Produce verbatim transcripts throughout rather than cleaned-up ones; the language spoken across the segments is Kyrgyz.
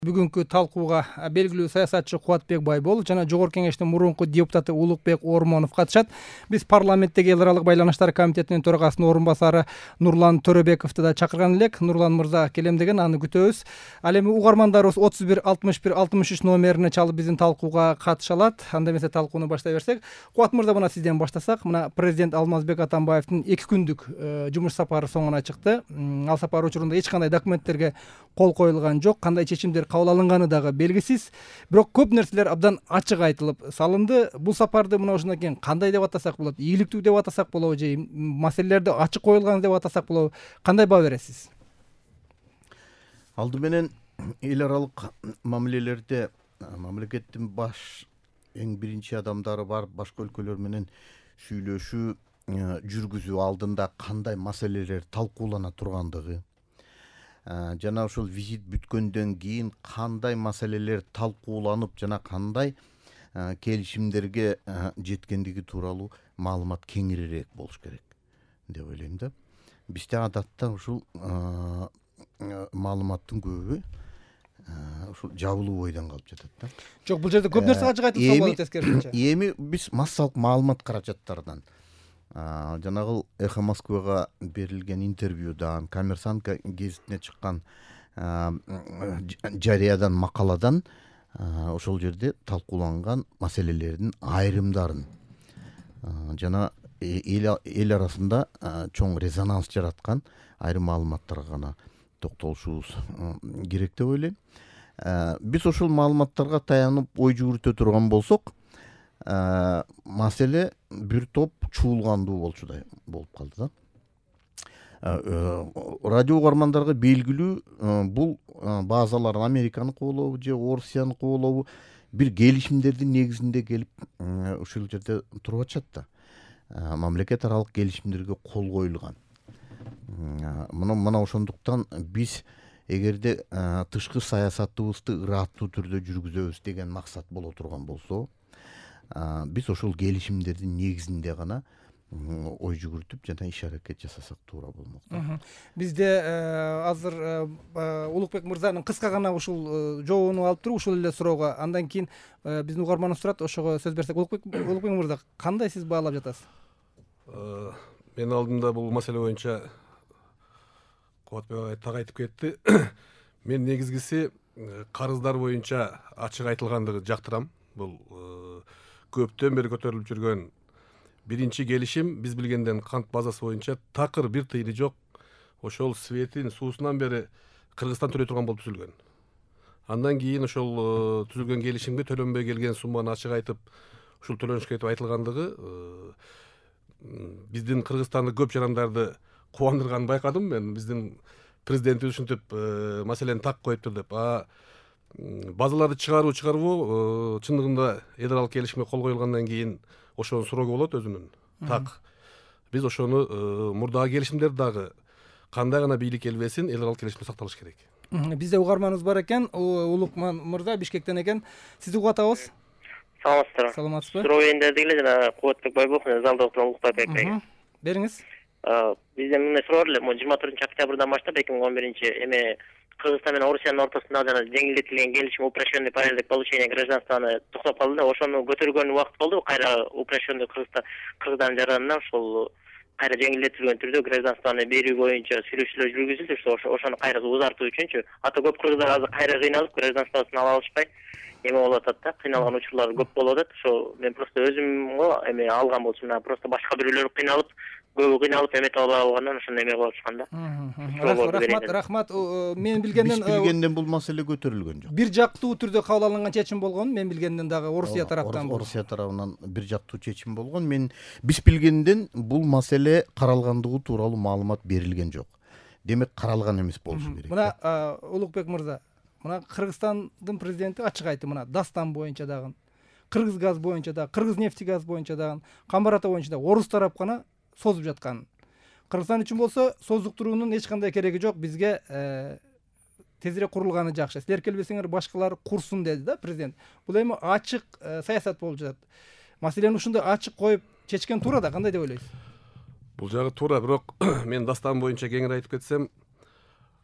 Бүгүнкү талкууга белгилүү саясатчы Кубатбек Байболов жана Жогорку Кеңештин мурунку депутаты Улукбек Ормонов катышат. Биз парламенттеги эл аралык байланыштар комитетинин төрагасынын орун басары Нурлан Төрөбековду да чакырган элек. Нурлан мырза келем деген, аны күтөбүз. Ал эми угармандарыбыз отуз бир алтымыш бир алтымыш үч номерине чалып биздин талкууга катыша алат. Анда эмесе талкууну баштай берсек. Кубат мырза, мына сизден баштасак. Мына президент Алмазбек Атамбаевдин эки күндүк жумуш сапары соңуна чыкты. Ал сапар учурунда эч кандай документтерге кол коюлган жок. Кандай чечимдер кабыл алынганы дагы белгисиз. Бирок көп нерселер абдан ачык айтылып салынды. Бул сапарды мына ошондон кийин кандай деп атасак болот? Ийгиликтүү деп атасак болобу же маселелерди ачык коюлган деп атасак болобу? Кандай баа бересиз? Алды менен эл аралык мамилелерде мамлекеттин баш эң биринчи адамдары бар башка өлкөлөр менен сүйлөшүү жүргүзүү алдында кандай маселелер талкуулана тургандыгы, жана ушул визит бүткөндөн кийин кандай маселелер талкууланып жана кандай келишимдерге жеткендиги тууралуу маалымат кеңирээк болуш керек деп ойлойм да. Бизде адатта ушул маалыматтын көбү ушул жабылуу бойдон калып жатат да. Жок, бул жерде көп нерсе ачык айтылса болот тескерисинче. Эми биз массалык маалымат каражаттардан, жанагыл Эхо Москвага берилген интервьюдан, Коммерсант гезитине чыккан жарыядан, макаладан ошол жерде талкууланган маселелердин айрымдарын жана эл арасында чоң резонанс жараткан айрым маалыматтарга гана токтолушубуз керек деп ойлойм. Биз ошол маалыматтарга таянып ой жүгүртө турган болсок, маселе бир топ чуулгандуу болчудай болуп калды да. Радио угармандарга белгилүү, бул базалар Американыкы болобу же Орусияныкы болобу бир келишимдердин негизинде келип ушул жерде туруп атышат да. Мамлекет аралык келишимдерге кол коюлган. Мына мына ошондуктан биз эгерде тышкы саясатыбызды ыраттуу түрдө жүргүзөбүз деген максат боло турган болсо, биз ошол келишимдердин негизинде гана ой жүгүртүп жана иш аракет жасасак туура болмок. Бизде азыр Улукбек мырзанын кыска гана ушул жообун алып туруп, ушул эле суроого андан кийин биздин угарманыбыз турат, ошого сөз берсек. Улукбек Улукбек мырза, кандай сиз баалап жатасыз? Мен алдымда бул маселе боюнча Кубатбек так айтып кетти. Мен негизгиси карыздар боюнча ачык айтылгандыгы жактырам. Бул көптөн бери көтөрүлүп жүргөн биринчи келишим, биз билгенден кант базасы боюнча такыр бир тыйыны жок. Ошол светин, суусунан бери Кыргызстан төлөй турган болуп түзүлгөн. Андан кийин ошол түзүлгөн келишимге төлөнбөй келген сумманы ачык айтып, ушул төлөнүшкө деп айтылгандыгы биздин Кыргызстанды көп жарандарды кубандырганын байкадым мен. Биздин президентибиз ушинтип маселени так коюптур деп. А базаларды чыгаруу чыгарбоо чындыгында эл аралык келишимге кол коюлгандан кийин ошонун срогу болот өзүнүн. Так. Биз ошону мурдагы келишимдер дагы кандай гана бийлик келбесин, эл аралык келишимде сакталыш керек. Бизде угарманыбыз бар экен, Улукман мырза Бишкектен экен. Сизди угуп атабыз. Саламатсыздар. Саламатсызбы? Суроо энди дегеле жана Кубатбек Байболов залда отурган Улукбек экен. Бериңиз. Бизде мындай суроо эле, жыйырма төртүнчү октябрдан баштап эки миң он биринчи эме Кыргызстан менен Орусиянын ортосунда жана жеңилдетилген келишим упрощенный порядок получения гражданствоны токтоп калды да, ошону көтөргөн убакыт болду. Кайра упрощенный Кыргызстан Кыргызстан жаранынан ошол кайра жеңилдетилген түрдө гражданствоны берүү боюнча сүйлөшүүлөр жүргүзүлдү. Ошону кайра узартуу үчүнчү. Ата көп кыргыздар азыр кайра кыйналып гражданствосын ала алышпай эме болуп атат да, кыйналган учурлар көп болуп атат. Ошо мен просто өзүм го эме алган болчумун, просто башка бирөөлөр кыйналып, көбү кыйналып эметип алгандан ошондой эме кылып атышкан да. Рахмат, рахмат. Мен билгенден биз билгенден бул маселе көтөрүлгөн жок. Бир жактуу түрдө кабыл алынган чечим болгон, мен билгенден дагы Орусия тараптан. Орусия тарабынан бир жактуу чечим болгон. Мен биз билгенден бул маселе каралгандыгы тууралуу маалымат берилген жок. Демек каралган эмес болушу керек. Мына Улукбек мырза, мына Кыргызстандын президенти ачык айтты, мына Дастан боюнча дагы, Кыргыз газ боюнча дагы, Кыргыз нефти газ боюнча дагы, Камбар Ата боюнча дагы орус тарап гана созуп жаткан. Кыргызстан үчүн болсо созуктуруунун эч кандай кереги жок, бизге тезирээк курулганы жакшы. Силер келбесеңер башкалар курсун деди да президент. Бул эми ачык саясат болуп жатат. Маселени ушундай ачык коюп чечкен туура да, кандай деп ойлойсуз? Бул жагы туура, бирок мен Дастан боюнча кеңири айтып кетсем,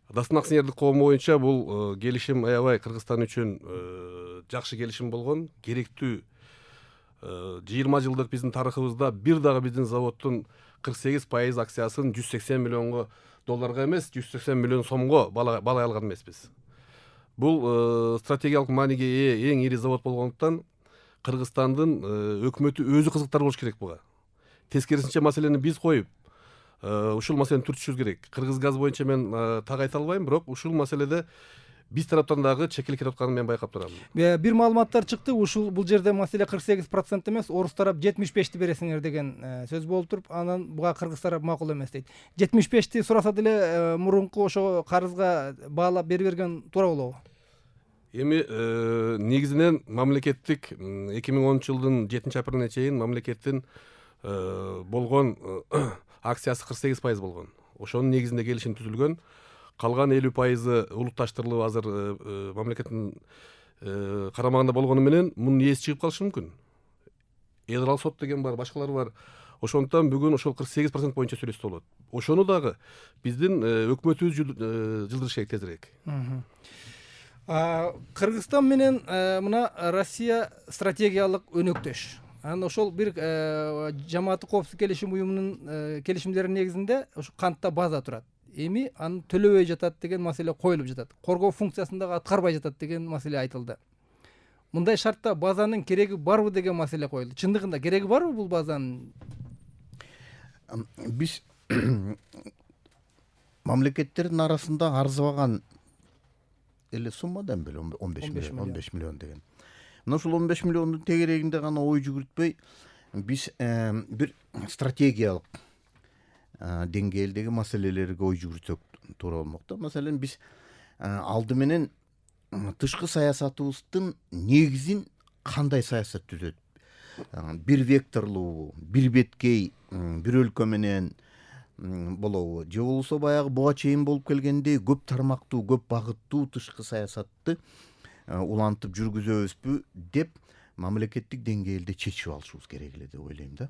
Дастан Аксенердик коому боюнча бул келишим аябай Кыргызстан үчүн жакшы келишим болгон, керектүү. жыйырма жылдык биздин тарыхыбызда бир дагы биздин заводдун кырк сегиз пайыз акциясын жүз сексен миллионго долларга эмес, жүз сексен миллион сомго балай алган эмеспиз. Бул стратегиялык мааниге ээ эң ири завод болгондуктан Кыргызстандын өкмөтү өзү кызыктар болуш керек буга. Тескерисинче маселени биз коюп, ушул маселени түртүшүбүз керек. Кыргыз газ боюнча мен так айта албайм, бирок ушул маселеде биз тараптан дагы чекелик кетип атканын мен байкап турам. Бир маалыматтар чыкты, ушул бул жерде маселе кырк сегиз процент эмес, орус тарап жетимиш бешти бересиңер деген сөз болуп туруп, анан буга кыргыз тарап макул эмес дейт. жетимиш бешти сураса деле мурунку ошо карызга баалап бере берген туура болобу? Эми негизинен мамлекеттик эки миң онунчу жылдын жетинчи апрелине чейин мамлекеттин болгон акциясы кырк сегиз пайыз болгон. Ошонун негизинде келишим түзүлгөн. Калган элүү пайызы улутташтырылып азыр мамлекеттин карамагында болгону менен мунун ээси чыгып калышы мүмкүн. Эл аралык сот деген бар, башкалар бар. Ошондуктан бүгүн ошол кырк сегиз процент боюнча сүйлөшсө болот. Ошону дагы биздин өкмөтүбүз жылдырыш керек тезирээк. Кыргызстан менен мына Россия стратегиялык өнөктөш. Анан ошол бир жамааттык коопсуздук келишим уюмунун келишимдеринин негизинде ошо кантта база турат. Эми аны төлөбөй жатат деген маселе коюлуп жатат. Коргоо функциясын дагы аткарбай жатат деген маселе айтылды. Мындай шартта базанын кереги барбы деген маселе коюлду. Чындыгында кереги барбы бул базанын? Биз мамлекеттердин арасында арзыбаган эле суммадан беле он беш миллион деген. Мына ушул он беш миллиондун тегерегинде гана ой жүгүртпөй, биз бир стратегиялык деңгээлдеги маселелерге ой жүгүртсөк туура болмок да. Маселен, биз алды менен тышкы саясатыбыздын негизин кандай саясат түзөт? Бир векторлуу, бир беткей, бир өлкө менен болобу? Же болбосо баягы буга чейин болуп келгендей көп тармактуу, көп багыттуу тышкы саясатты улантып жүргүзөбүзбү деп мамлекеттик деңгээлде чечип алышыбыз керек эле деп ойлойм да.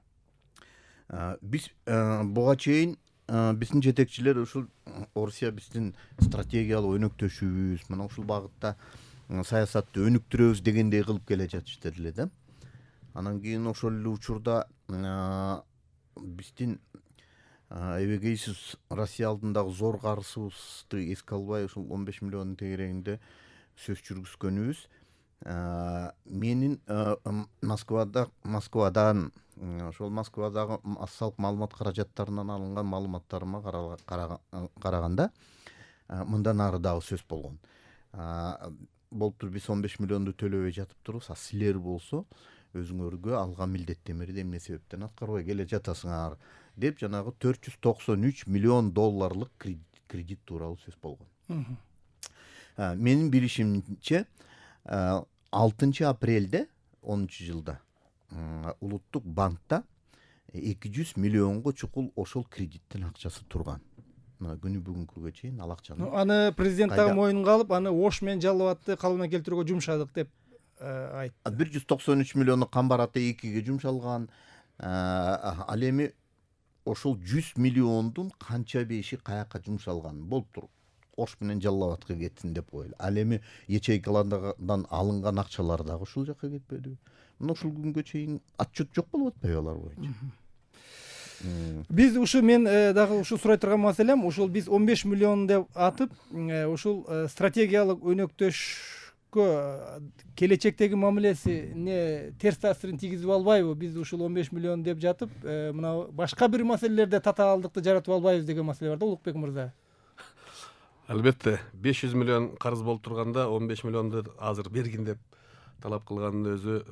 Биз буга чейин биздин жетекчилер ушул Орусия биздин стратегиялык өнөктөшүбүз, мына ушул багытта саясатты өнүктүрөбүз дегендей кылып келе жатышты эле да. Анан кийин ошол эле учурда биздин эбегейсиз Россия алдындагы зор карызыбызды эске албай ушул он беш миллиондун тегерегинде сөз жүргүзгөнүбүз менин Москвада Москвадан ошол Москвадагы ассалык маалымат каражаттарынан алынган маалыматтарыма караганда мындан ары дагы сөз болгон. Болуп туруп биз он беш миллионду төлөбөй жатып турубуз, а силер болсо өзүңөргө алган милдеттемелерди эмне себептен аткарбай келе жатасыңар деп жанагы төрт жүз токсон үч миллион долларлык кредит тууралуу сөз болгон. Менин билишимче алтынчы апрелде онунчу жылда улуттук банкта эки жүз миллионго чукул ошол кредиттин акчасы турган. Күнү бүгүнкүгө чейин ал акчаны аны президент дагы мойнунга алып, аны Ош менен Жалал Абадты калыбына келтирүүгө жумшадык деп айтты. бир жүз токсон үч миллиону Камбар ата экиге жумшалган. Ал эми ошол жүз миллиондун канча беши каяка жумшалган болуп тур. Ош менен Жалал Абадка кетсин деп коелу. Ал эми ячейкалардан алынган акчалар дагы ушул жака кетпедиби? Мына ушул күнгө чейин отчет жок болуп атпайбы алар боюнча? Биз ушу мен дагы ушу сурай турган маселем, ушул биз он беш миллион деп атып, ушул стратегиялык өнөктөшкө келечектеги мамилесине терс таасирин тийгизип албайбы? Биз ушул он беш миллион деп жатып, мына башка бир маселелерде татаалдыкты жаратып албайбыз деген маселе бар да, Улукбек мырза. Албетте, беш жүз миллион карыз болуп турганда он беш миллионду азыр бергин деп талап кылганын өзү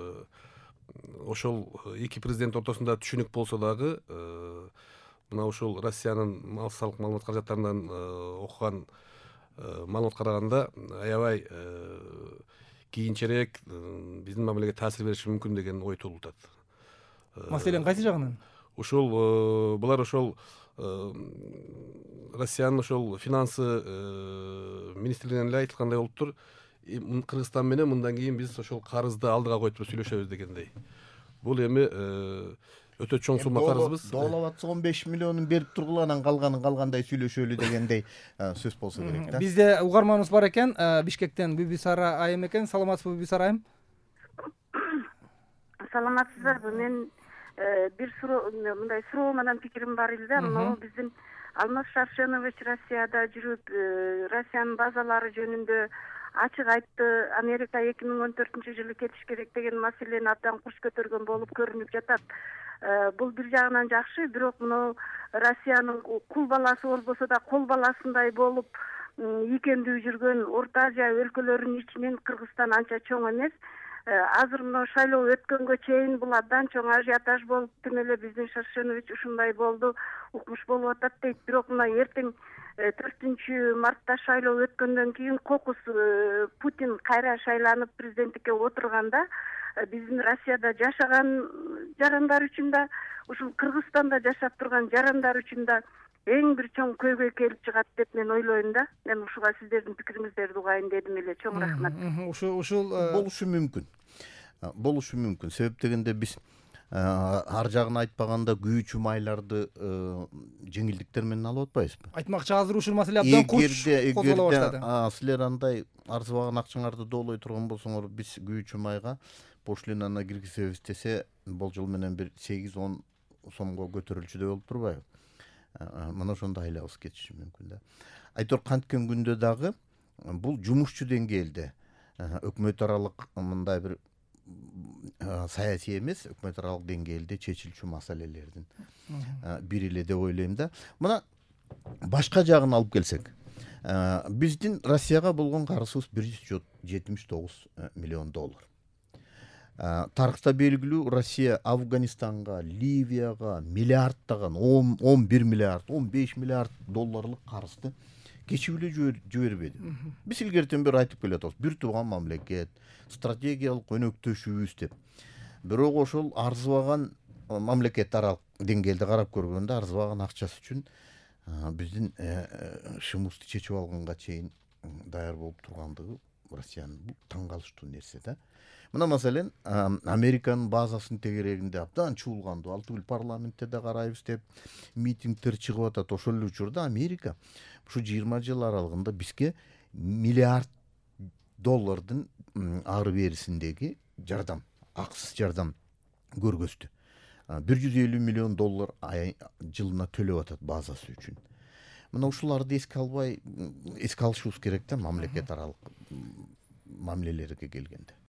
ошол эки президент ортосунда түшүнүк болсо дагы мына ушул Россиянын ассалык маалымат каражаттарынан окуган маалымат караганда аябай кийинчерээк биздин мамилеге таасир бериши мүмкүн деген ой туулуп атат. Маселен кайсы жагынан? Ушул булар ошол Россиянын ошол финансы министрлигинен эле айтылгандай болуптур. Кыргызстан менен мындан кийин биз ошол карызды алдыга коюп туруп сүйлөшөбүз дегендей. Бул эми өтө чоң сумма карызбыз. Доолап атса он беш миллионун берип тургула, анан калганын калгандай сүйлөшөлү дегендей сөз болсо керек да. Бизде угарманыбыз бар экен, Бишкектен Бүбүсара айым экен. Саламатсызбы Бүбүсара айым? Саламатсыздарбы? Мен бир суроо, мындай суроо менен пикирим бар эле да. Могу биздин Алмаз Шаршенович Россияда жүрүп, Россиянын базалары жөнүндө ачык айтты. Америка эки миң он төртүнчү жылы кетиш керек деген маселени абдан курч көтөргөн болуп көрүнүп жатат. Бул бир жагынан жакшы, бирок мына Россиянын кул баласы болбосо да кол баласындай болуп ийкемдүү жүргөн Орто Азия өлкөлөрүнүн ичинен Кыргызстан анча чоң эмес. Азыр мына шайлоо өткөнгө чейин бул абдан чоң ажиотаж болуп, тим эле биздин Шаршенович ушундай болду, укмуш болуп атат дейт. Бирок мына эртең төртүнчү мартта шайлоо өткөндөн кийин кокус Путин кайра шайланып президенттикке отурганда, биздин Россияда жашаган жарандар үчүн да, ушул Кыргызстанда жашап турган жарандар үчүн да эң бир чоң көйгөй келип чыгат деп мен ойлойм да. Мен ушуга сиздердин пикириңиздерди угайын дедим эле. Чоң рахмат. Ушул ушул болушу мүмкүн. Болушу мүмкүн. Себеп дегенде биз ар жагын айтпаганда күйүүчү майларды жеңилдиктер менен алып атпайбызбы? Айтмакчы, азыр ушул маселе абдан курч козголо баштады. Силер андай арзыбаган акчаңарды доолой турган болсоңор, биз күйүүчү майга пошлинаны киргизебиз десе, болжол менен бир сегиз он сомго көтөрүлчүдөй болуп турбайбы? Мына ошондо айлабыз кетиши мүмкүн да. Айтор канткен күндө дагы бул жумушчу деңгээлде өкмөт аралык мындай бир саясий эмес, өкмөт аралык деңгээлде чечилчү маселелердин бири эле деп ойлойм да. Мына башка жагын алып келсек, биздин Россияга болгон карызыбыз бир жүз жетимиш тогуз миллион доллар. Тарыхта белгилүү, Россия Афганистанга, Ливияга миллиардтаган он бир миллиард, он беш миллиард долларлык карызды кечип эле жибербеди. Биз илгертен бери айтып келатабыз, бир тууган мамлекет, стратегиялык өнөктөшүбүз деп. Бирок ошол арзыбаган мамлекет аралык деңгээлде карап көргөндө, арзыбаган акчасы үчүн биздин шымыбызды чечип алганга чейин даяр болуп тургандыгы Россиянын бул таң калыштуу нерсе да. Мына маселен, Американын базасынын тегерегинде абдан чуулганды, ал түгүл парламентте да карайбыз деп митингдер чыгып атат. Ошол эле учурда Америка ушу жыйырма жыл аралыгында бизге миллиард доллардын ары берисиндеги жардам, акысыз жардам көргөздү. бир жүз элүү миллион доллар жылына төлөп атат базасы үчүн. Мына ушуларды эске албай, эске алышыбыз керек да мамлекет аралык мамилелерге келгенде.